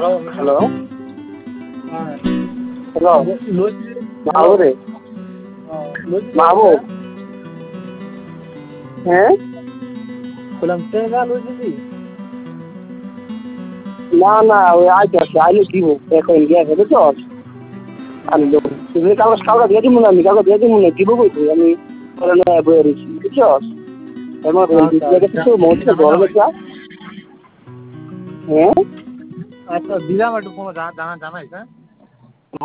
hello hello Mahbub রে মাহবু হ্যাঁ না না ওই আইতে আসছে আইলে দিব এখন গিয়েছে বুঝছো আমি তুমি কাউকে দিয়ে দিব না আমি কাউকে দিয়ে দিব না দিব কই তুই আমি বয়ে রয়েছি বুঝছো আমার কিছু মধ্যে বড় বেচা হ্যাঁ আচ্ছা দিলাম একটু জানাইস হ্যাঁ